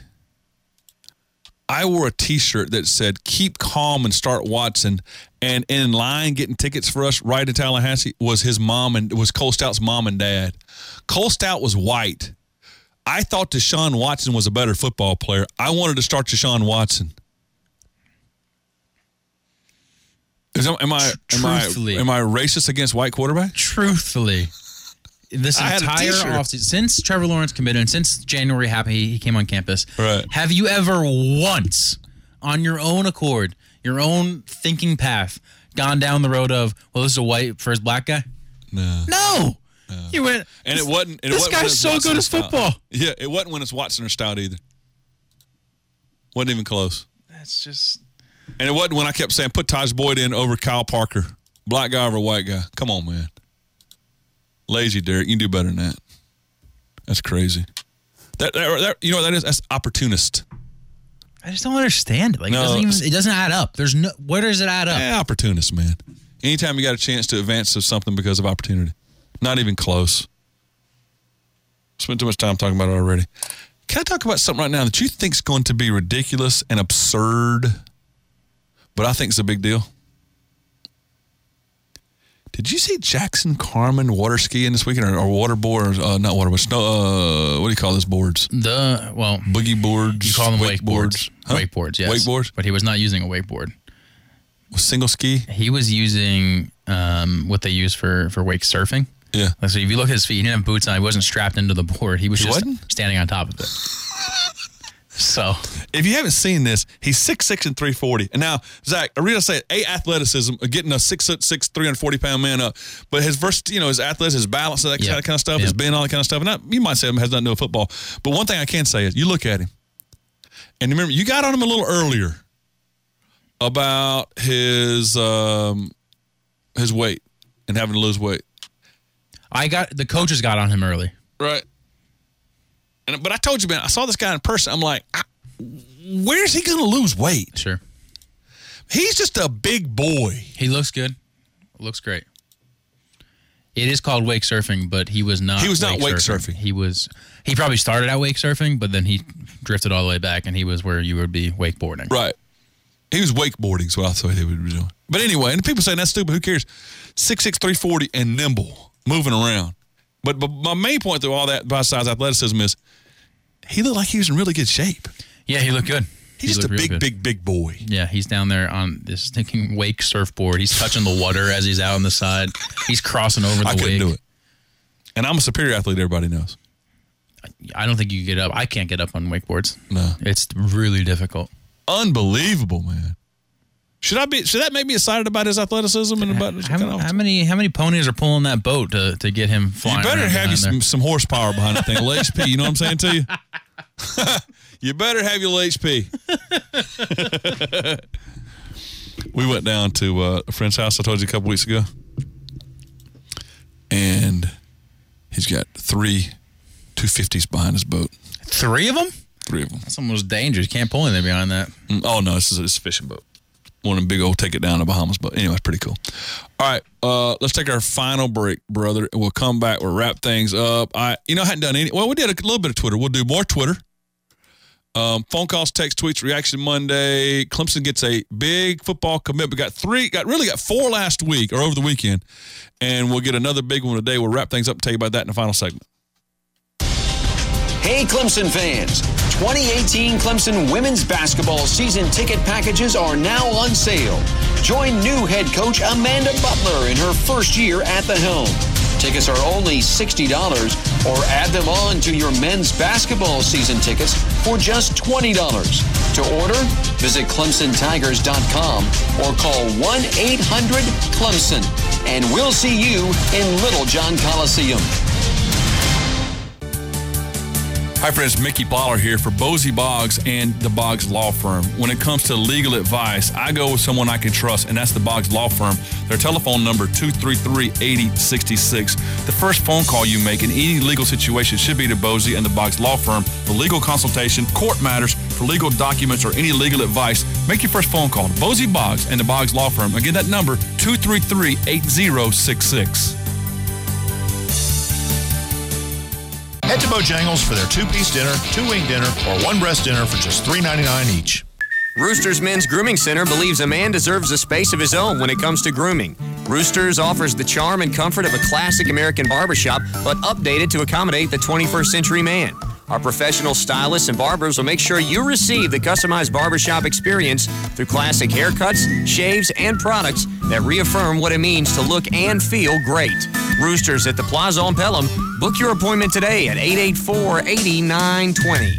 I wore a T-shirt that said, "Keep calm and start Watson." And in line getting tickets for us right in Tallahassee was Cole Stout's mom and dad. Cole Stout was white. I thought Deshaun Watson was a better football player. I wanted to start Deshaun Watson. Am I racist against white quarterbacks? Truthfully. This entire offseason, since Trevor Lawrence committed and since January happened, he came on campus. Right. Have you ever once, on your own accord, your own thinking path, gone down the road of, well, this is a white for his black guy? No. You went, and it wasn't. This guy's so good at football. Yeah, it wasn't when it's Watson or Stout either. Wasn't even close. That's just. And it wasn't when I kept saying, put Taj Boyd in over Kyle Parker, black guy over white guy. Come on, man. Lazy, Derek. You can do better than that. That's crazy. That you know what that is? That's opportunist. I just don't understand it. Like it doesn't add up. Where does it add up? Opportunist, man. Anytime you got a chance to advance to something because of opportunity. Not even close. Spent too much time talking about it already. Can I talk about something right now that you think is going to be ridiculous and absurd, but I think it's a big deal? Did you see Jackson Carman water skiing this weekend or waterboard? Not waterboard. Snow. What do you call those boards? Boogie boards. You call them wakeboards. Huh? Wakeboards, yes. Wakeboards? But he was not using a wakeboard. Single ski? He was using what they use for wake surfing. Yeah. So if you look at his feet, he didn't have boots on. He wasn't strapped into the board. He was standing on top of it. So, if you haven't seen this, he's 6'6" and 340. And now, Zach, I really say athleticism, getting a 6'6", 340-pound man up, but his his athleticism, his balance, that kind of stuff, his bend, all that kind of stuff. And you might say it has nothing to do with football. But one thing I can say is, you look at him, and remember, you got on him a little earlier about his weight and having to lose weight. The coaches got on him early, right? But I told you, man, I saw this guy in person. I'm like, where's he going to lose weight? Sure. He's just a big boy. He looks good. Looks great. It is called wake surfing, but he was not. He was not wake surfing. He probably started out wake surfing, but then he drifted all the way back, and he was where you would be wakeboarding. Right. He was wakeboarding, is what I thought he would be doing. But anyway, and people saying that's stupid. Who cares? 6'6", 340, and nimble, moving around. But my main point through all that, besides athleticism, is he looked like he was in really good shape. Yeah, he looked good. He's just a big boy. Yeah, he's down there on this stinking wake surfboard. He's touching the water as he's out on the side. He's crossing over the wake. I couldn't do it. And I'm a superior athlete, everybody knows. I don't think you can get up. I can't get up on wakeboards. No. It's really difficult. Unbelievable, man. Should that make me excited about his athleticism and about how many ponies are pulling that boat to get him flying? You better have some horsepower behind that thing, a little HP. You know what I'm saying to you? You better have your little HP. We went down to a friend's house I told you a couple weeks ago, and he's got 3 250s behind his boat. 3 of them? 3 of them. That's almost dangerous. You can't pull anything behind that. Oh no, it's a fishing boat. One of them big old take it down to Bahamas, but anyway, it's pretty cool. All right, let's take our final break, brother. We'll come back. We'll wrap things up. I hadn't done any. Well, we did a little bit of Twitter. We'll do more Twitter. Phone calls, text, tweets, reaction Monday. Clemson gets a big football commitment. Got 4 last week or over the weekend, and we'll get another big one today. We'll wrap things up and tell you about that in the final segment. Hey, Clemson fans. 2018 Clemson women's basketball season ticket packages are now on sale. Join new head coach Amanda Butler in her first year at the helm. Tickets are only $60 or add them on to your men's basketball season tickets for just $20. To order, visit ClemsonTigers.com or call 1-800-CLEMSON and we'll see you in Little John Coliseum. Hi, friends. Mickey Botler here for Bosie Boggs and the Boggs Law Firm. When it comes to legal advice, I go with someone I can trust, and that's the Boggs Law Firm. Their telephone number, 233-8066. The first phone call you make in any legal situation should be to Bosie and the Boggs Law Firm for legal consultation, court matters, for legal documents, or any legal advice. Make your first phone call to Bosie Boggs and the Boggs Law Firm. Again, that number, 233-8066. Head to Bojangles for their 2-piece dinner, 2-wing dinner, or 1-breast dinner for just $3.99 each. Roosters Men's Grooming Center believes a man deserves a space of his own when it comes to grooming. Roosters offers the charm and comfort of a classic American barbershop, but updated to accommodate the 21st century man. Our professional stylists and barbers will make sure you receive the customized barbershop experience through classic haircuts, shaves, and products that reaffirm what it means to look and feel great. Roosters at the Plaza on Pelham. Book your appointment today at 884-8920.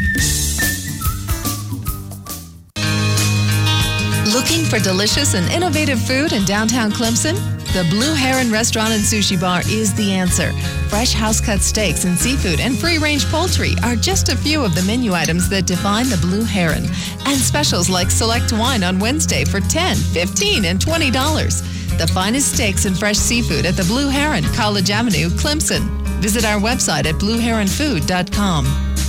Looking for delicious and innovative food in downtown Clemson? The Blue Heron Restaurant and Sushi Bar is the answer. Fresh house-cut steaks and seafood and free-range poultry are just a few of the menu items that define the Blue Heron. And specials like select wine on Wednesday for $10, $15, and $20. The finest steaks and fresh seafood at the Blue Heron, College Avenue, Clemson. Visit our website at blueheronfood.com.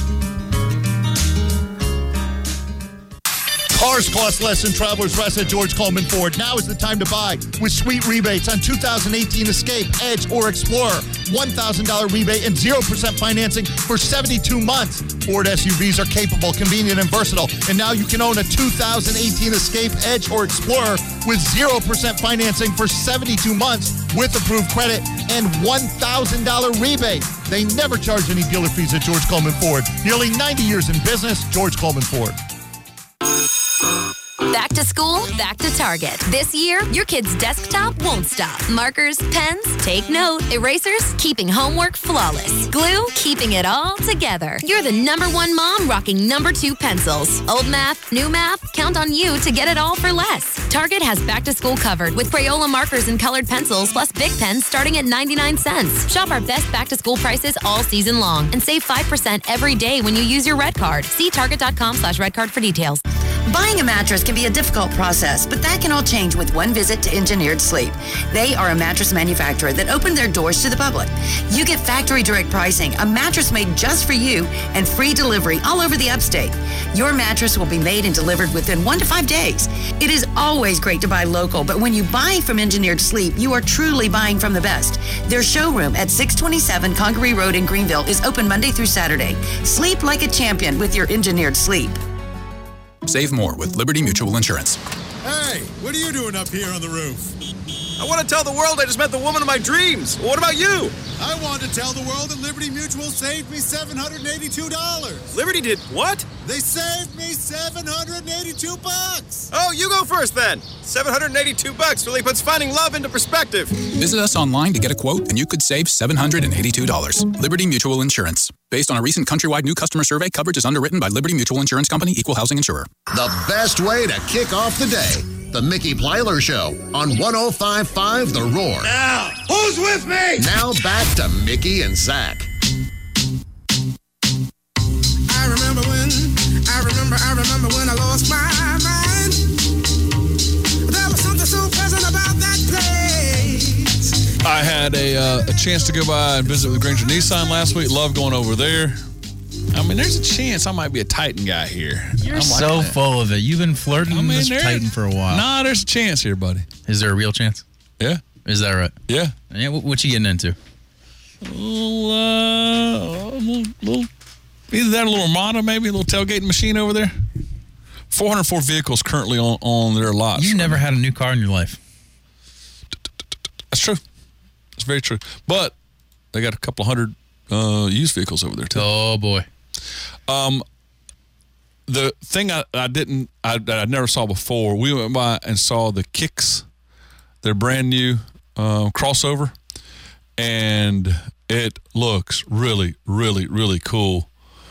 Cars cost less than travelers rest at George Coleman Ford. Now is the time to buy with sweet rebates on 2018 Escape, Edge, or Explorer. $1,000 rebate and 0% financing for 72 months. Ford SUVs are capable, convenient, and versatile. And now you can own a 2018 Escape, Edge, or Explorer with 0% financing for 72 months with approved credit and $1,000 rebate. They never charge any dealer fees at George Coleman Ford. Nearly 90 years in business, George Coleman Ford. Back to school, back to Target. This year, your kid's desktop won't stop. Markers, pens, take note, erasers, keeping homework flawless. Glue, keeping it all together. You're the #1 mom rocking #2 pencils. Old math, new math, count on you to get it all for less. Target has back to school covered with Crayola markers and colored pencils plus big pens starting at 99 cents. Shop our best back to school prices all season long and save 5% every day when you use your Red Card. See target.com/redcard for details. Buying a mattress can be a difficult process, but that can all change with one visit to Engineered Sleep. They are a mattress manufacturer that opened their doors to the public. You get factory direct pricing, a mattress made just for you, and free delivery all over the upstate. Your mattress will be made and delivered within 1 to 5 days. It is always great to buy local, but when you buy from Engineered Sleep, you are truly buying from the best. Their showroom at 627 Congaree Road in Greenville is open Monday through Saturday. Sleep like a champion with your Engineered Sleep. Save more with Liberty Mutual Insurance. Hey, what are you doing up here on the roof? I want to tell the world I just met the woman of my dreams. What about you? I want to tell the world that Liberty Mutual saved me $782. Liberty did what? They saved me $782. Oh, you go first then. $782 really puts finding love into perspective. Visit us online to get a quote, and you could save $782. Liberty Mutual Insurance. Based on a recent countrywide new customer survey, coverage is underwritten by Liberty Mutual Insurance Company, Equal Housing Insurer. The best way to kick off the day. The Mickey Plyler Show on 105.5 The Roar. Now, who's with me? Now back to Mickey and Zach. I remember when I lost my mind. There was something so pleasant about that place. I had a chance to go by and visit with Granger Nissan last week. Love going over there. I mean, there's a chance I might be a Titan guy here. You're so full of it. You've been flirting with this Titan for a while. Nah, there's a chance here, buddy. Is there a real chance? Yeah. Is that right? Yeah. Yeah. What you getting into? Little, either that or a little Armada, maybe a little tailgating machine over there. 404 vehicles currently on their lots. You never had a new car in your life. That's true. That's very true. But they got a couple of hundred used vehicles over there too. Oh boy. The thing I never saw before, we went by and saw the Kicks, their brand new crossover, and it looks really, really, really cool.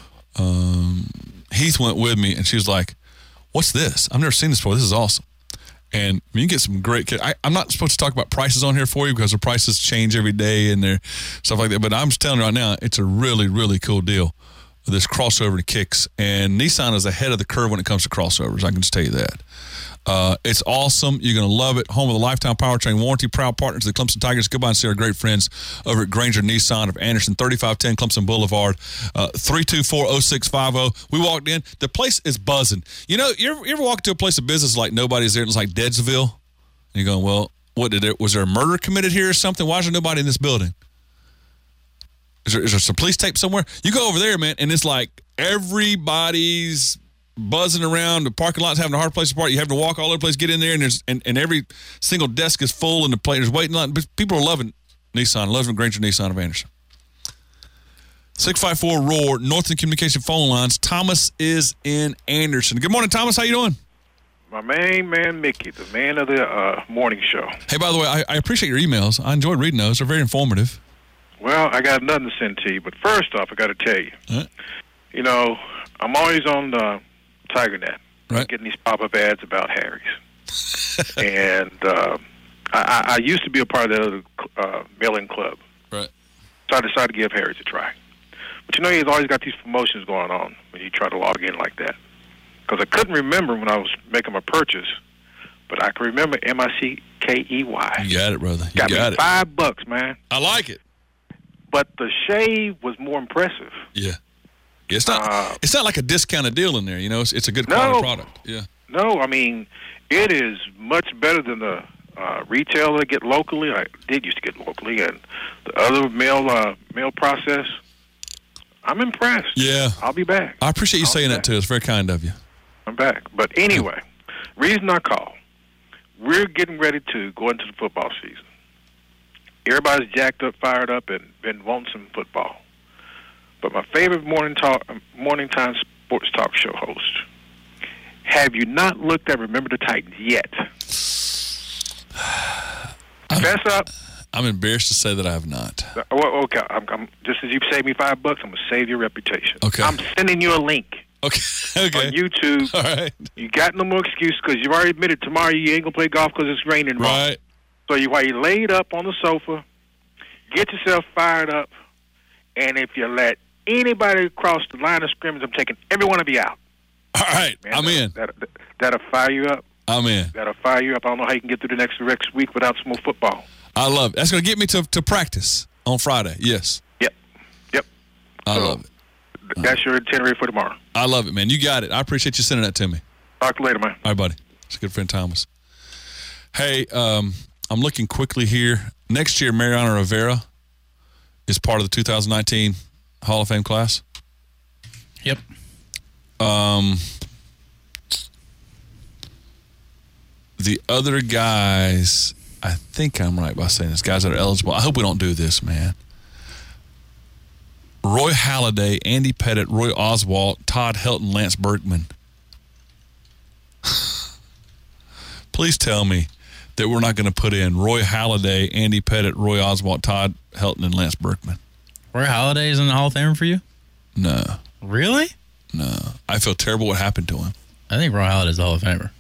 Heath went with me, and she was like, "What's this? I've never seen this before. This is awesome." And you can get some great kits. I'm not supposed to talk about prices on here for you because the prices change every day and they're stuff like that. But I'm just telling you right now, it's a really, really cool deal. this crossover and kicks, and Nissan is ahead of the curve when it comes to crossovers. I can just tell you that. It's awesome. You're going to love it. Home of the lifetime powertrain warranty, proud partners of the Clemson Tigers. Go by and see our great friends over at Granger Nissan of Anderson, 3510 Clemson Boulevard, 324-0650. We walked in. The place is buzzing. You know, you ever walk into a place of business like nobody's there and it's like Deadsville? And you're going, well, was there a murder committed here or something? Why is there nobody in this building? Is there some police tape somewhere? You go over there, man, and it's like everybody's buzzing around. The parking lot's having a hard place to park. You have to walk all over the place, get in there, and every single desk is full, and the players waiting line. But people are loving Nissan, loving Granger Nissan of Anderson. 654-ROAR, Northern Communication phone lines. Thomas is in Anderson. Good morning, Thomas. How you doing? My main man, Mickey, the man of the morning show. Hey, by the way, I appreciate your emails. I enjoyed reading those. They're very informative. Well, I got nothing to send to you, but first off, I got to tell you, you know, I'm always on TigerNet, getting these pop-up ads about Harry's. And I used to be a part of the other mail-in club. Right. So I decided to give Harry's a try. But you know, he's always got these promotions going on when you try to log in like that. Because I couldn't remember when I was making my purchase, but I can remember M-I-C-K-E-Y. You got it, brother. You got me it. $5, man. I like it. But the shave was more impressive. Yeah. It's not like a discounted deal in there, you know. It's a good quality product. Yeah. No, I mean, it is much better than the retail that I get locally. I did used to get locally, and the other mail process. I'm impressed. Yeah. I'll be back. I appreciate you saying that too. It's very kind of you. I'm back. But anyway, reason I call, we're getting ready to go into the football season. Everybody's jacked up, fired up, and been wanting some football. But my favorite morning time sports talk show host, have you not looked at Remember the Titans yet? Fess up. I'm embarrassed to say that I have not. Well, okay, I'm just as you saved me $5, I'm going to save your reputation. Okay. I'm sending you a link. Okay. On YouTube. All right. You got no more excuse because you've already admitted tomorrow you ain't going to play golf because it's raining. Right. So while you laid up on the sofa, get yourself fired up, and if you let anybody cross the line of scrimmage, I'm taking every one of you out. All right. Man, I'm in. That'll fire you up. I'm in. That'll fire you up. I don't know how you can get through the next week without some more football. I love it. That's going to get me to practice on Friday. Yes. Yep. I love it. That's your itinerary for tomorrow. I love it, man. You got it. I appreciate you sending that to me. Talk to you later, man. All right, buddy. It's a good friend, Thomas. Hey, I'm looking quickly here. Next year, Mariano Rivera is part of the 2019 Hall of Fame class. Yep. The other guys, I think I'm right by saying this, guys that are eligible. I hope we don't do this, man. Roy Halladay, Andy Pettit, Roy Oswalt, Todd Helton, Lance Berkman. Please tell me that we're not going to put in Roy Halladay, Andy Pettit, Roy Oswalt, Todd Helton, and Lance Berkman. Roy Halladay is in the Hall of Fame for you? No. Really? No. I feel terrible what happened to him. I think Roy Halladay is the Hall of Famer.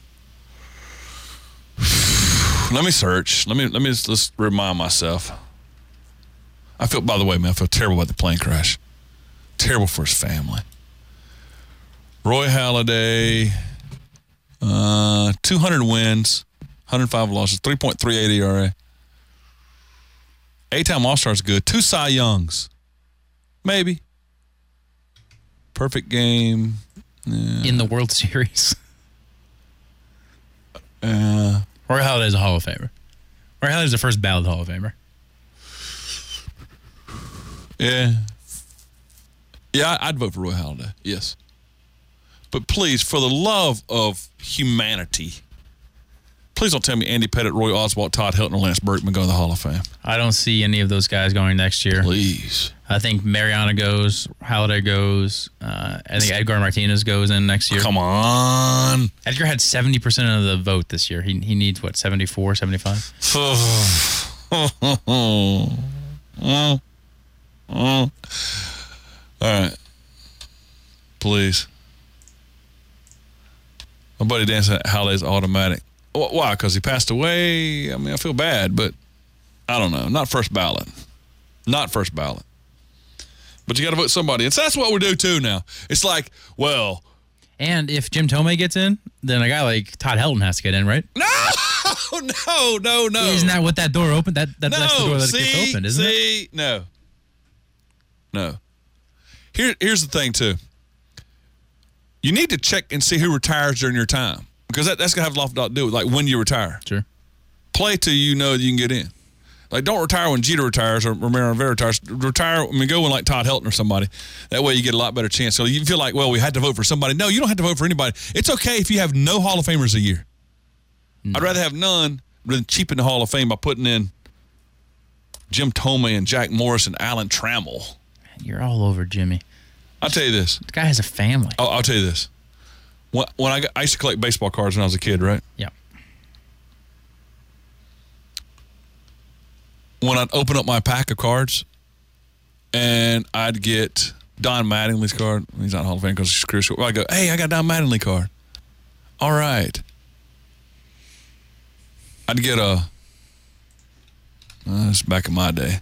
Let me search. Let's remind myself. By the way, man, I feel terrible about the plane crash. Terrible for his family. Roy Halladay, 200 wins, 105 losses, 3.38 ERA. 8-time All-Star is good. 2 Cy Youngs. Maybe. Perfect game. In the World Series. Roy Halladay is a Hall of Famer. Roy Halladay is the first ballot Hall of Famer. Yeah, I'd vote for Roy Halladay. Yes. But please, for the love of humanity, please don't tell me Andy Pettit, Roy Oswalt, Todd Helton, or Lance Berkman go to the Hall of Fame. I don't see any of those guys going next year. Please. I think Mariano goes, Halladay goes. I think Edgar Martinez goes in next year. Come on. Edgar had 70% of the vote this year. He needs, 74, 75? All right. Please. My buddy Dan said Halladay's automatic. Why? Because he passed away? I mean, I feel bad, but I don't know. Not first ballot. But you got to vote somebody. And so that's what we do, too, now. It's like, well. And if Jim Thome gets in, then a guy like Todd Helton has to get in, right? No. Isn't that what that door opened? That's the door that gets opened, isn't it? No. Here's the thing, too. You need to check and see who retires during your time. Because that's going to have a lot to do with, like, when you retire. Sure. Play till you know that you can get in. Like, don't retire when Jeter retires or Romero Rivera retires. Retire, go when, like, Todd Helton or somebody. That way you get a lot better chance. So you feel like, well, we had to vote for somebody. No, you don't have to vote for anybody. It's okay if you have no Hall of Famers a year. I'd rather have none than cheapen the Hall of Fame by putting in Jim Thome and Jack Morris and Alan Trammell. You're all over Jimmy. I'll tell you this. The guy has a family. I'll tell you this. When I used to collect baseball cards when I was a kid, right? Yeah. When I'd open up my pack of cards and I'd get Don Mattingly's card. He's not Hall of Fame because he's crucial. I go, hey, I got Don Mattingly card. All right. I'd get it's back in my day.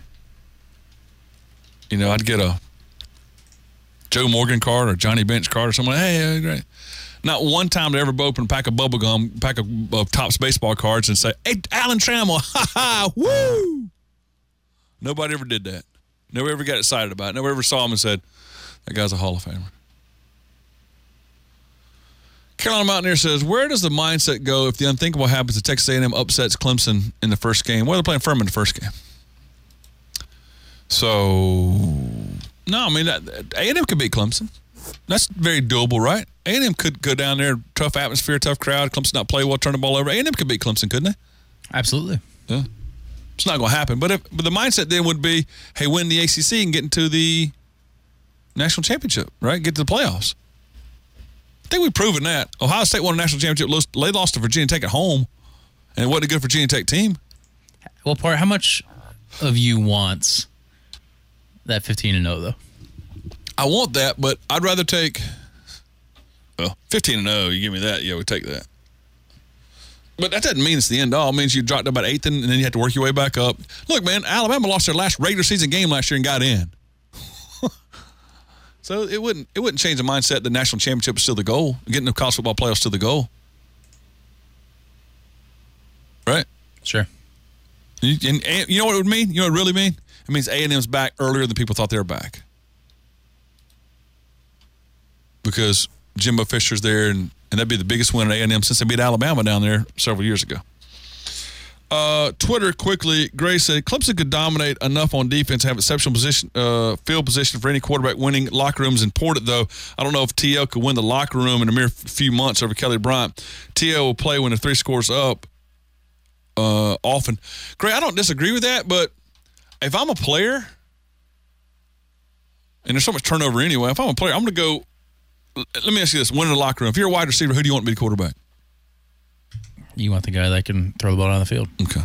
I'd get a Joe Morgan card or Johnny Bench card or something. Hey, great. Not one time did I ever open a pack of bubblegum, pack of Topps baseball cards and say, hey, Alan Trammell, ha ha, woo! Nobody ever did that. Nobody ever got excited about it. Nobody ever saw him and said, that guy's a Hall of Famer. Carolina Mountaineer says, where does the mindset go if the unthinkable happens to Texas A&M upsets Clemson in the first game? Well, they're playing Furman in the first game. So, no, A&M could beat Clemson. That's very doable, right? A&M could go down there, tough atmosphere, tough crowd. Clemson not play well, turn the ball over. A&M could beat Clemson, couldn't they? Absolutely. Yeah. It's not going to happen. But the mindset then would be, hey, win the ACC and get into the national championship, right? Get to the playoffs. I think we've proven that. Ohio State won a national championship. They lost to Virginia Tech at home, and it wasn't a good Virginia Tech team. Well, how much of you wants that 15-0, though? I want that, but I'd rather take 15-0. You give me that, yeah, we take that. But that doesn't mean it's the end all. It means you dropped about 8th, and then you have to work your way back up. Look, man, Alabama lost their last regular season game last year and got in. So it wouldn't change the mindset. The national championship is still the goal. Getting the college football playoffs is still the goal. Right? Sure. And you know what it would mean? You know what it really mean? It means A&M's back earlier than people thought they were back. Because Jimbo Fisher's there, and that'd be the biggest win at A&M since they beat Alabama down there several years ago. Twitter quickly, Gray said, Clemson could dominate enough on defense, have exceptional position, field position for any quarterback winning. Locker room is important, though. I don't know if TL could win the locker room in a mere few months over Kelly Bryant. TL will play when the 3 scores up often. Gray, I don't disagree with that, but if I'm a player, and there's so much turnover anyway, if I'm a player, I'm going to go, let me ask you this, win in the locker room. If you're a wide receiver, who do you want to be the quarterback? You want the guy that can throw the ball down the field. Okay.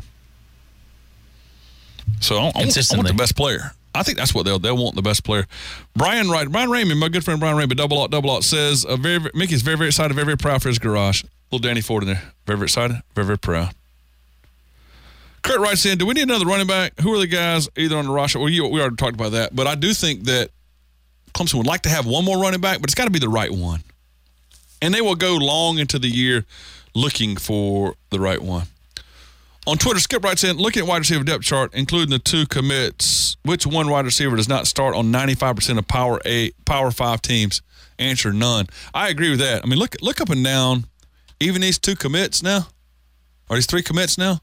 So I want the best player. I think that's what they'll want, the best player. Brian Raymond, my good friend Brian Raymond, double out says, Mickey's very, very excited, very, very proud for his garage. Little Danny Ford in there. Very, very excited, very, very proud. Kurt writes in, do we need another running back? Who are the guys either on the roster? Well, we already talked about that. But I do think that Clemson would like to have one more running back, but it's got to be the right one. And they will go long into the year looking for the right one. On Twitter, Skip writes in, looking at wide receiver depth chart, including the 2 commits, which one wide receiver does not start on 95% of Power 5 teams? Answer, none. I agree with that. I mean, look up and down. Even these 2 commits now, or these 3 commits now,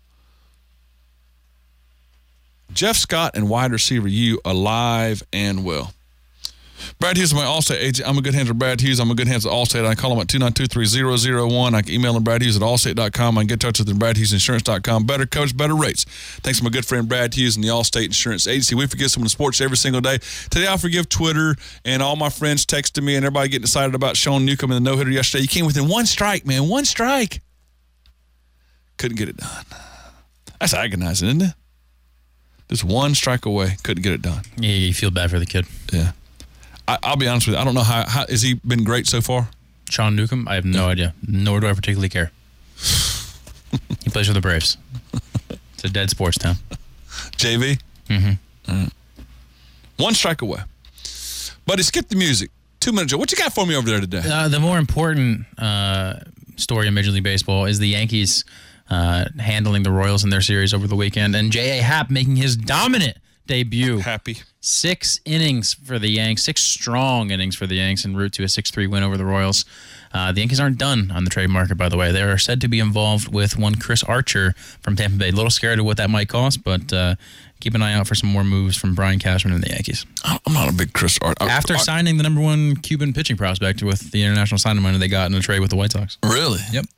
Jeff Scott and wide receiver U alive and well. Brad Hughes is my Allstate agent. I'm a good hands with Brad Hughes. I'm a good hands with Allstate. I call him at 292-3001. I can email him Brad Hughes at allstate.com. I can get in touch with him at BradHughesInsurance.com. Better coverage, better rates. Thanks to my good friend Brad Hughes and the Allstate Insurance Agency. We forgive someone in sports every single day. Today I'll forgive Twitter and all my friends texting me and everybody getting excited about Sean Newcomb and the no-hitter yesterday. You came within 1 strike, man. 1 strike. Couldn't get it done. That's agonizing, isn't it? Just 1 strike away. Couldn't get it done. Yeah, you feel bad for the kid. Yeah. I'll be honest with you. I don't know how has he been great so far? Sean Newcomb? I have no idea. Nor do I particularly care. He plays for the Braves. It's a dead sports town. JV? Mm-hmm. 1 strike away. Buddy, skip the music. 2 minutes. What you got for me over there today? The more important story in Major League Baseball is the Yankees handling the Royals in their series over the weekend, and J.A. Happ making his dominant debut. Happy. 6 innings for the Yanks, 6 strong innings for the Yanks en route to a 6-3 win over the Royals. The Yankees aren't done on the trade market, by the way. They are said to be involved with one Chris Archer from Tampa Bay. A little scared of what that might cost, but keep an eye out for some more moves from Brian Cashman and the Yankees. I'm not a big Chris Archer. After signing the #1 Cuban pitching prospect with the international signing money they got in a trade with the White Sox. Really? Yep.